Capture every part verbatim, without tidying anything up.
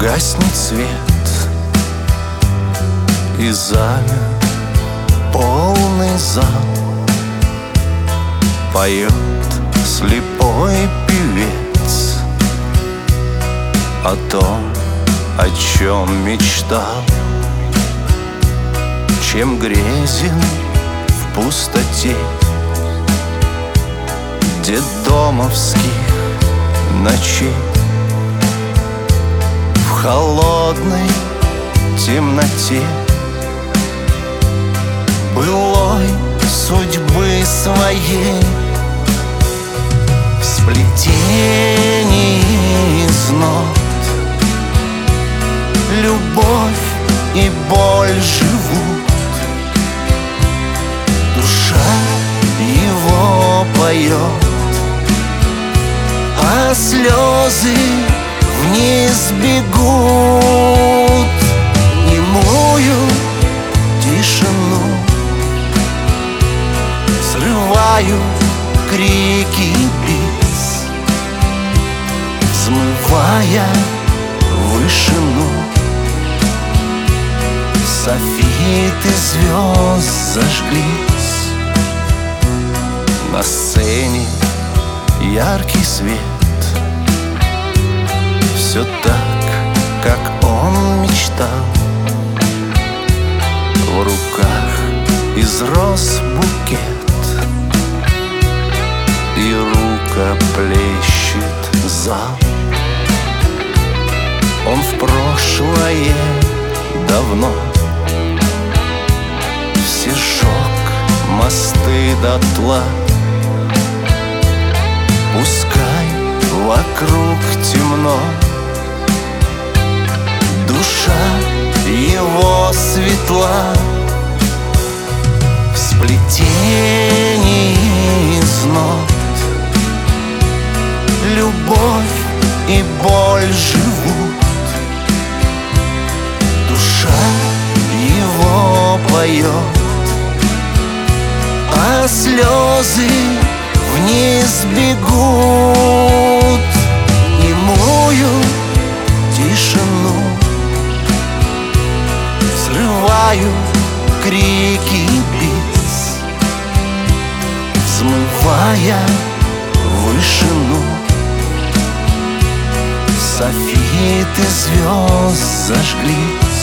Гаснет свет, и замер полный зал. Поет слепой певец о том, о чем мечтал, чем грезен в пустоте детдомовских ночей. В холодной темноте былой судьбы своей, в сплетении из нот любовь и боль живут. Душа его поет, а слезы вниз бегут. Немую тишину срываю крики бис, взмывая вышину. Софиты звезд зажглись, на сцене яркий свет. Все так, как он мечтал. В руках из роз букет, и рукоплещет зал. Он в прошлое давно все сжег мосты дотла. Пускай вокруг темно, душа его светла. В сплетении из нот любовь и боль живут. Душа его поет, а слезы вниз бегут. Немую тишину срываю крики бис, взмывая вышину. Софиты звезд зажглись.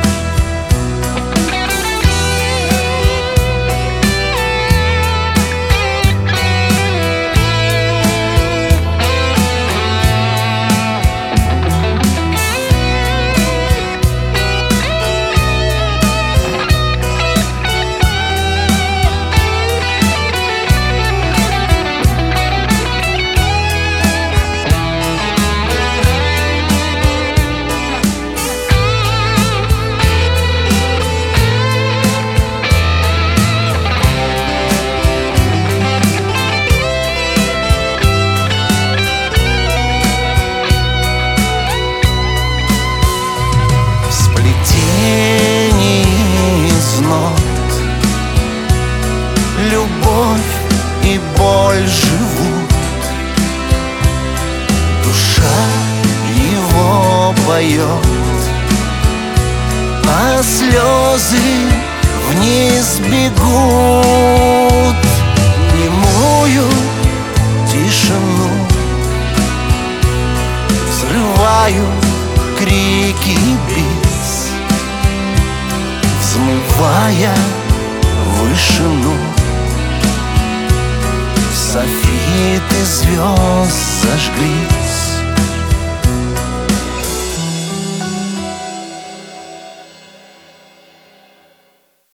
Любовь и боль живут. Душа его поет, а слезы вниз бегут. Немую тишину взрываю крики бис, взмывая вышину. Софиты звезд зажглись.